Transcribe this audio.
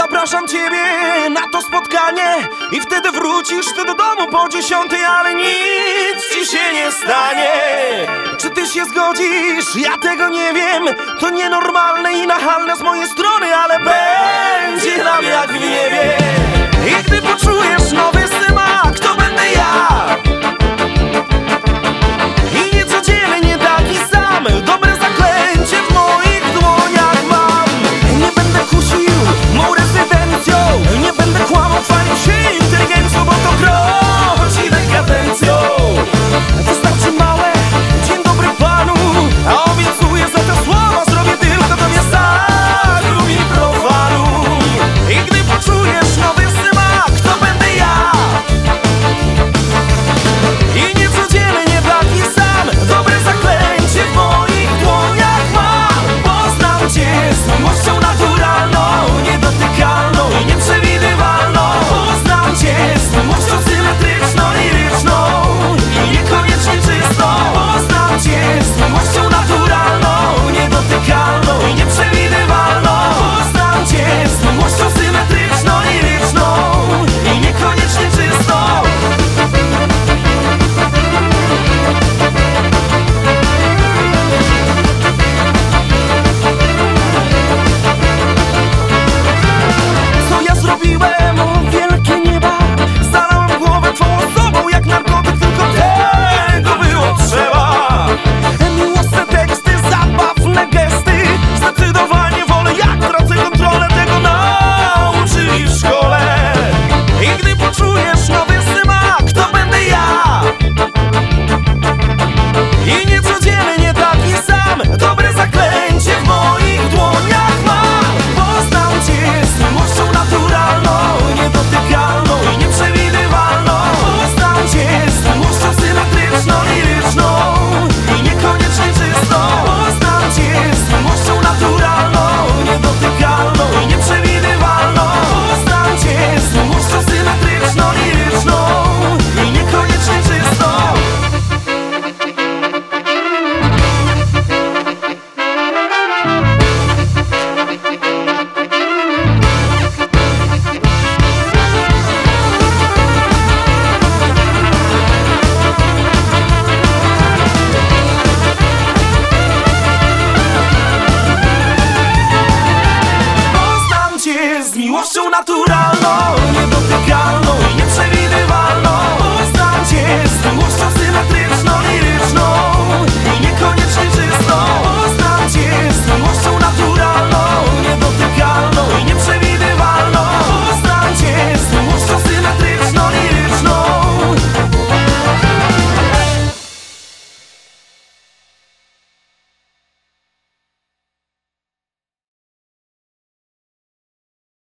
zapraszam ciebie na to spotkanie i wtedy wrócisz ty do domu po 10, ale nic ci się nie stanie. Czy ty się zgodzisz? Ja tego nie wiem. To nienormalne i nachalne z mojej strony, ale będzie nam jak w niebie. I gdy poczujesz nowy